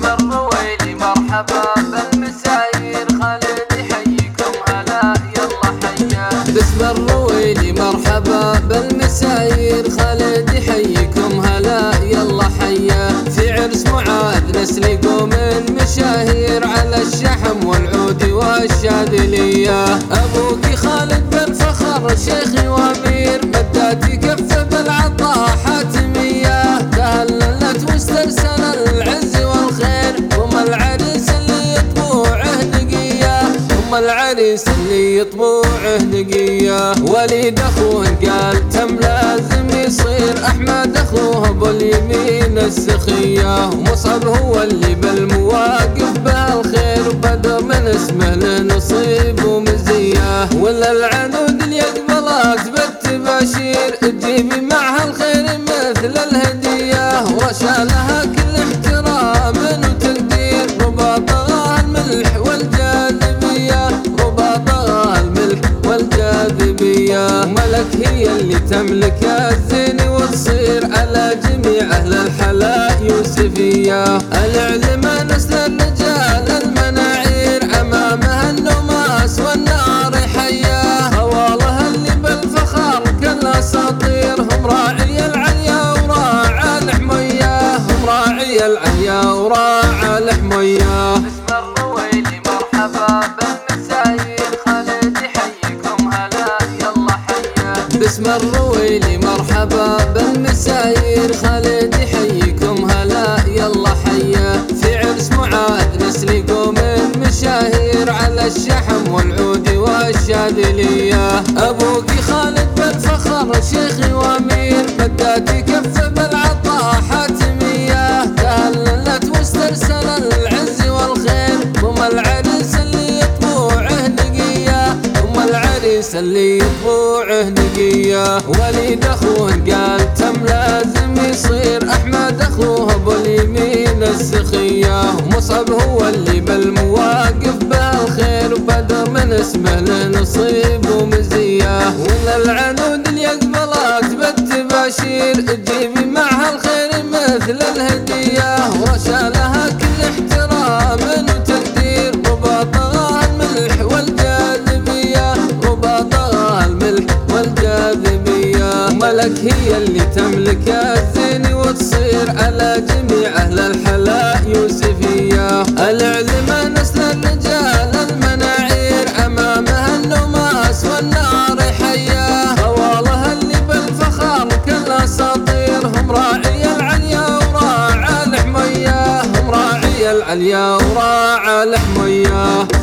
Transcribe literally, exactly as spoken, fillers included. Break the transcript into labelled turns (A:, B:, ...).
A: باسم الرويلي مرحبا بالمساير خالد يحييكم هلا يلا حيا. باسم الرويلي مرحبا بالمساير خالد يحييكم هلا يلا حيا. في عرس معاذ نسل قوم مشاهير على الشحم والعود والشاذلية. أبوك خالد بن فخر شيخي وامير مداتي كفه بالعطاء حاتمية. تهللت واسترسل العز والخير هم العريس اللي يطبوعه نقية. هم العريس اللي يطبوعه نقية. وليد اخوه قال تم لازم يصير. احمد اخوه ابو اليمين السخية. ومصعب هو اللي بالمواقف بالخير وبدر من اسمه لنصيب ومزية. ولا العنود اللي يقبلك بالتباشير تجيبي معها الخير مثل الهدية. ورشالها كل احترام وتقدير رباطها الملح والجاذبية. رباطها الملح والجاذبية. ملك هي اللي تملك الزين وتصير على جميع اهل الحلا يوسفية. العلم نسل الرجال المناعير امامها النماس والنار حياه. خوالها اللي بالفخر كالاساطير هم راعي العليا وراعى الحمية. هم راعي العليا وراعى الحمية. باسم الرويلي مرحبا بالمساير خالد يحييكم هلا يلا حيا. باسم الرويلي مرحبا بالمساير خالد يحييكم هلا يلا حيا. في عرس معاذ نسل قوم مشاهير على الشحم والعود والشاذلية. أبوك خالد بن فخر شيخي وامير مداتي كفه بالعطاء حاتمية. تهللت واسترسل العز والخير هم العريس اللي يطبوعه نقية. هم العريس اللي يطبوعه نقية. وليد اخوه قال تم لازم يصير. احمد اخوه ابو اليمين السخية. ومصعب هو اللي بالمواقف بالخير وبدر من اسمه لنصيب ومزية. ولا العنود اللي يقبلك بالتباشير تجيبي معها الخير مثل الهدية. ورشالها كل احترام وتقدير رباطها الملح والجاذبية. رباطها الملح والجاذبية. ملك هي اللي تملك الزين وتصير على جميع اهل الحلا يوسفية. العلم نسل الرجال المناعير امامها النماس والنار حياه. خوالها اللي بالفخر كالاساطير هم راعي العليا وراعى الحمية. هم راعي العليا وراعى الحمية.